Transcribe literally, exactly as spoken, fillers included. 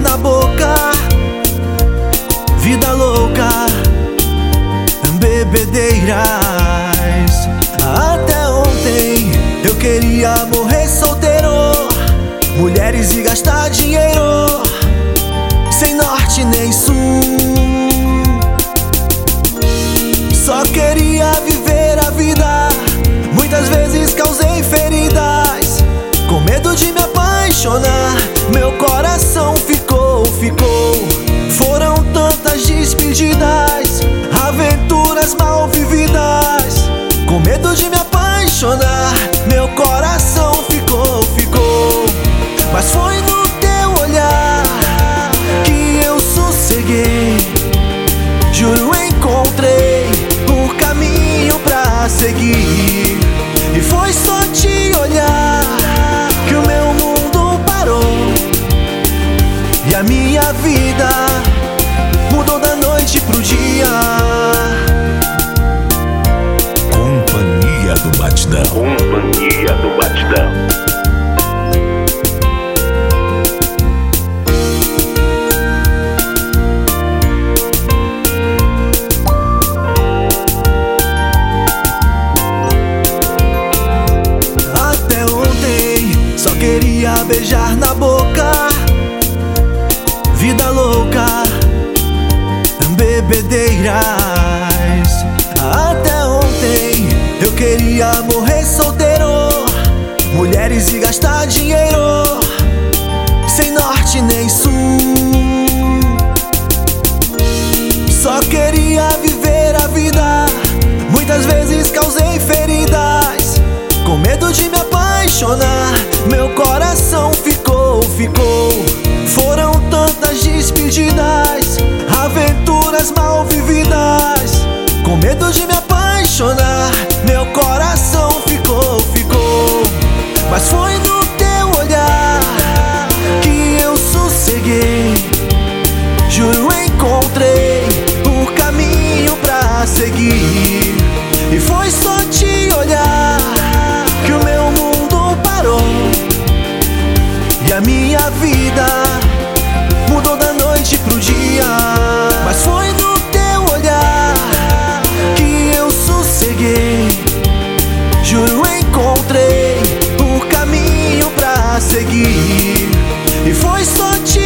na boca, vida louca, bebedeiras. Até ontem eu queria morrer solteiro, mulheres e gastar dinheiro, sem norte nem sul. Só queria viver a vida, muitas vezes causei feridas, com medo de me apaixonar. Meu coração ficou, ficou. Foram tantas despedidas, aventuras mal vividas, com medo de me apaixonar. Meu coração ficou, ficou. Mas foi no teu olhar que eu sosseguei. Juro, encontrei o caminho pra seguir. E foi só te olhar que o meu mundo parou, e a minha vida mudou da noite pro dia. Companhia do Batidão. Companhia do Batidão. Até ontem só queria beijar na boca, vida louca, bebedeiras. Até ontem eu queria morrer solteiro, mulheres e gastar dinheiro, sem norte nem sul. Só queria viver a vida, muitas vezes causei feridas, com medo de me apaixonar. Meu coração ficou, ficou. Foram tantas despedidas, aventuras mal vividas, com medo de me apaixonar. Meu coração ficou, ficou. Mas foi no teu olhar que eu sosseguei. Juro, encontrei o caminho pra seguir. E foi só te olhar que o meu mundo parou, e a minha vida mudou da noite pro dia. Mas foi no teu olhar que eu sosseguei. Juro, encontrei o caminho pra seguir. E foi só te